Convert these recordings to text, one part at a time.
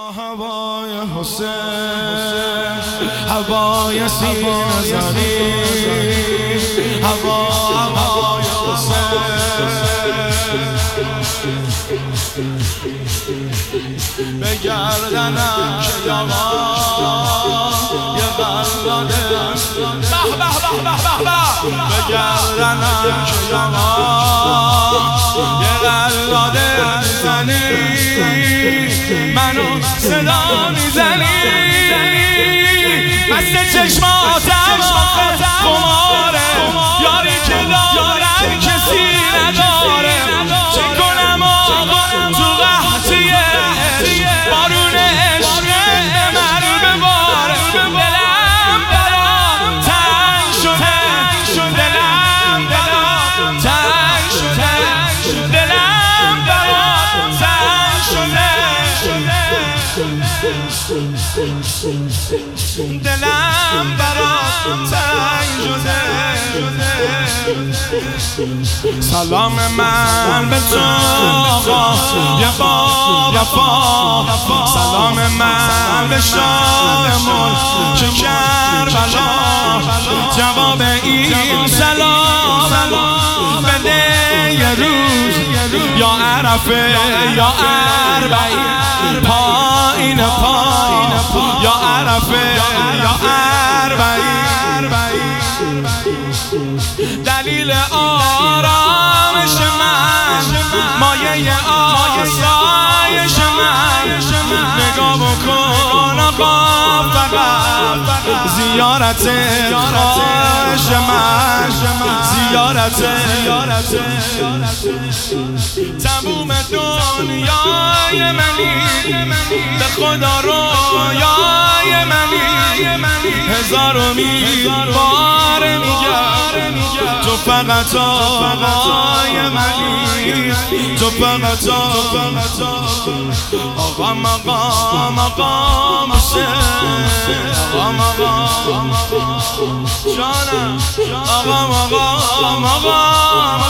هوای حسین، هوای سینه زنی، هوای حسین. به گردنم که یاغا یه قلاده، به گردنم که یاغا یه قلاده میزنی، منو صدا میزنی. مست چشماتم خماره، یاری که دارم کسی نداره. چه کنم آقا تو قحطیه، بارون عشق من بباره. دلم برات تنگ شده، دلم برات تنگ شده، دلم برات تنگ شده، دلم برات تنگ شده. سلام من به تو آقا یه وفا، سلام من به شاهمون که کربلا. جواب این سلام بده یه روز، یا عرفه یا اربعین، پایین یا عرفه یا اربعین. دلیل آرامش من، مایه آسایش من. نگاه بکن آقا فقط زیارت خواهش من، زیارت تموم دنیای منی، به خدا رویای منی. هزار امید باره میگم، تو فقط آقای منی، تو فقط آقا مقام حسین، آقا جانم، آقا مقام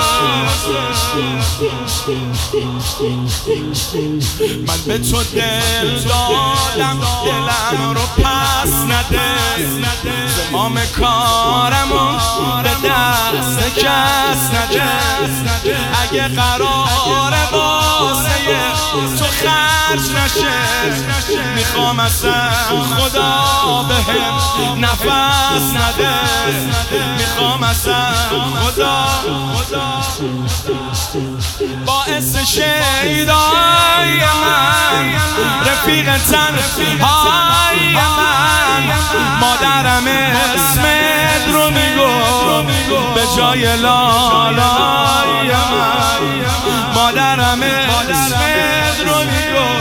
من به تو دل دادم، دلم رو پس نده. زمام کارمو به دست کس نده. اگه قراره واسه تو خرج نشه، میخوام اصلا خدا بهم نفس نده. میخوام اصلا خدا باعث شیدای من، رفیق تنهای من. مادرم اسمت رو میگو به جای لالای من. مادرم اسمت رو میگو.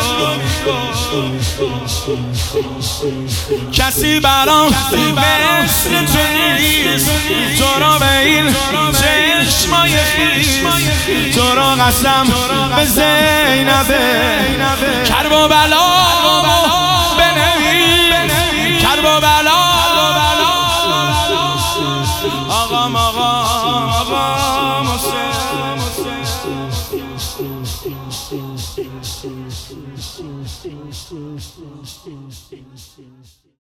کسی برام مثل تو نیست، تو را به این چشمای خیس. تو را قسم به زینبه، کرب و بلا بنویس، کرب و بلا. آقا حسین.